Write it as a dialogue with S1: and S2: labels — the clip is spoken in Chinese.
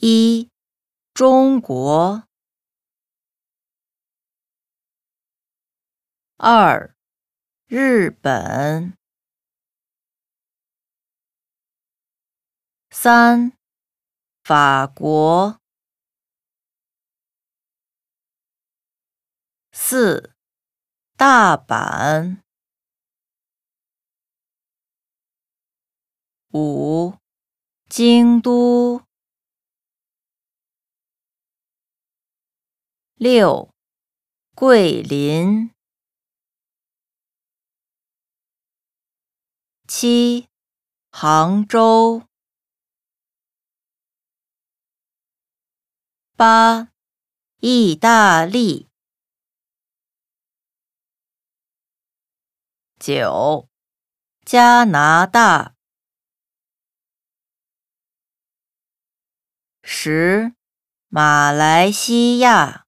S1: 1. 中国 2. 日本 3. 法国 4. 大阪 5. 京都 6. 桂林 7. 杭州 8. 意大利 9. 加拿大 10. 马来西亚